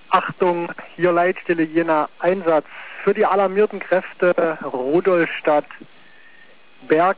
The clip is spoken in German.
Achtung, hier Leitstelle Jena, Einsatz für die alarmierten Kräfte Rudolstadt, Berg